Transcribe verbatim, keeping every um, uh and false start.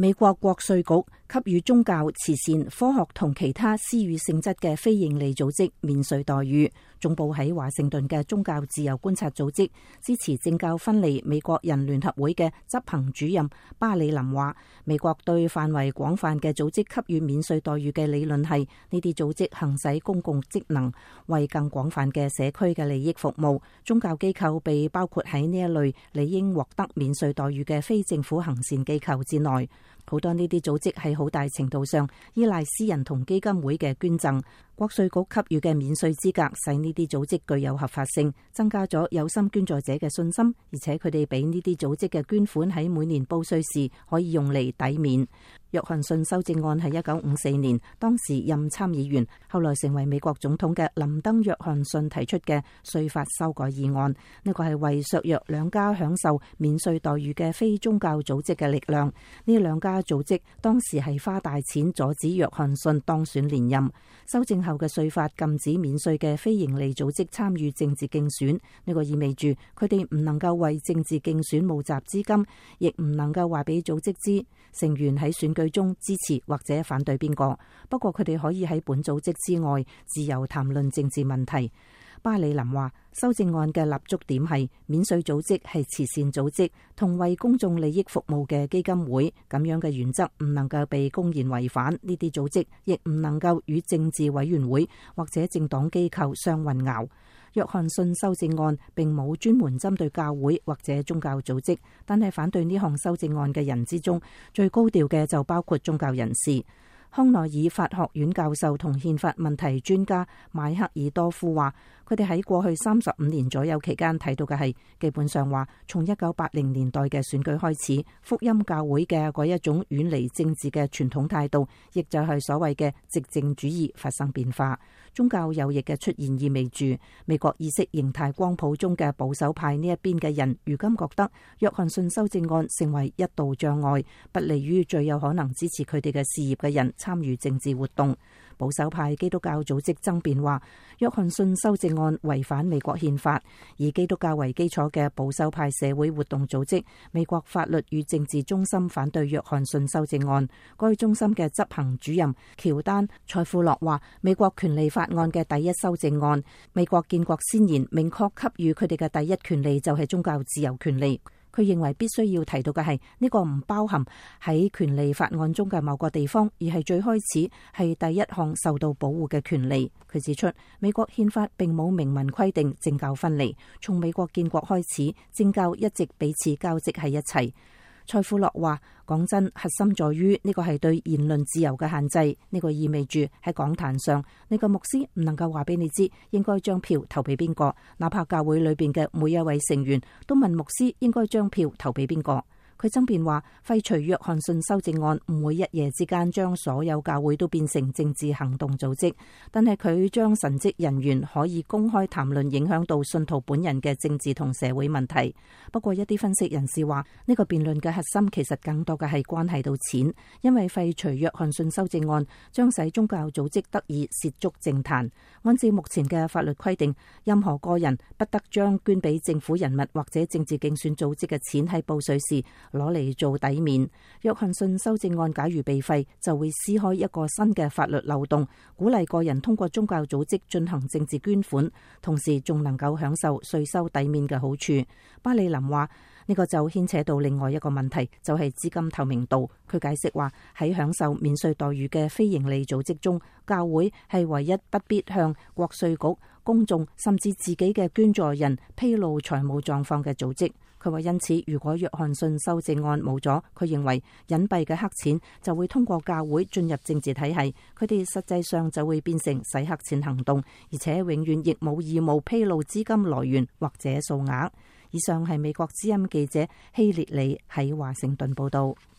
美國國稅局給予宗教、慈善、科學同其他私語性質嘅非營利組織免稅待遇。總部喺華盛頓嘅宗教自由觀察組織支持政教分離美國人聯合會嘅執行主任巴里林話，美國對範圍廣泛嘅組織給予免稅待遇嘅理論係呢啲組織行使公共職能，為更廣泛嘅社區嘅利益服務。宗教機構被包括喺呢一類理應獲得免稅待遇嘅非政府行善機構之內。好多呢啲組織喺好大程度上依賴私人同基金會嘅捐贈。國稅局給予嘅免稅資格使呢啲組織具有合法性，增加咗有心捐助者嘅信心，而且佢哋俾呢啲組織嘅捐款喺每年報稅時可以用嚟抵免。約翰遜修正案係一九五四年當時任參議員，後來成為美國總統嘅林登約翰遜提出嘅稅法修改議案。呢個係為削弱兩家享受免稅待遇嘅非宗教組織嘅力量。呢兩家組織當時係花大錢阻止約翰遜當選連任。修正後嘅稅法禁止免稅嘅非營利組織參與政治競選，呢個意味住佢哋唔能夠為政治競選募集資金，亦唔能夠話俾組織知成員喺選舉中支持或者反對邊個。不過佢哋可以喺本組織之外自由談論政治問題。巴里林話，修正案嘅立足點係免稅組織係慈善組織同為公眾利益服務嘅基金會，咁樣嘅原則唔能夠被公然違反。呢啲組織亦唔能夠與政治委員會或者政黨機構相混淆。約翰遜修正案並冇專門針對教會或者宗教組織，但係反對呢項修正案嘅人之中，最高調嘅就包括宗教人士。康奈爾法學院教授同憲法問題專家邁克爾多夫話，佢哋喺過去三十五年左右期間睇到嘅係，基本上話從一九八零年代嘅選舉開始，福音教會嘅嗰一種遠離政治嘅傳統態度，亦就係所謂嘅寂靜主義發生變化。宗教右翼嘅出現意味住美國意識形態光譜中嘅保守派呢一邊嘅人，如今覺得約翰遜修正案成為一道障礙，不利於最有可能支持佢哋嘅事業嘅人參與政治活動。保守派基督教組織爭辯話，約翰遜修正案違反美國憲法。以基督教為基礎嘅保守派社會活動組織美國法律與政治中心反對約翰遜修正案。該中心嘅執行主任喬丹塞庫洛話，美國權利法案嘅第一修正案，美國建國先賢明確給予佢哋嘅第一權利就係宗教自由權利。佢認為必須要提到嘅係呢個唔包含喺權利法案中嘅某個地方，而係最開始係第一項受到保護嘅權利。佢指出，美國憲法並冇明文規定政教分離，從美國建國開始，政教一直彼此交織喺一齊。塞庫洛話，講真，核心在於呢個係對言論自由嘅限制。呢個意味住喺講壇上，呢個牧師唔能夠話俾你知應該將票投俾邊個，哪怕教會裏邊嘅每一位成員都問牧師應該將票投俾邊個。佢爭辯話，廢除約翰遜修正案唔會一夜之間將所有教會都變成政治行動組織，但係佢將神職人員可以公開談論影響到信徒本人嘅政治同社會問題。不過一啲分析人士話，呢個辯論嘅核心其實更多嘅係關係到錢，因為廢除約翰遜修正案將使宗教組織得以涉足政壇。按照目前嘅法律規定，任何個人不得將捐俾政府人物或者政治競選組織嘅錢喺報稅時攞嚟做抵免。約翰遜修正案假如被廢，就會撕開一個新嘅法律漏洞，鼓勵個人通過宗教組織進行政治捐款，同時仲能夠享受稅收抵免嘅好處。巴里林話，呢個就牽扯到另外一個問題，就係資金透明度。佢解釋話，喺享受免稅待遇嘅非營利組織中，教會係唯一不必向國稅局、公眾甚至自己嘅捐助人披露財務狀況嘅組織。佢話，因此如果約翰遜修正案冇咗，佢認為隱蔽嘅黑錢就會通過教會進入政治體系，佢哋實際上就會變成洗黑錢行動，而且永遠亦冇義務披露資金來源或者數額。以上係美國之音記者希列里喺華盛頓報道。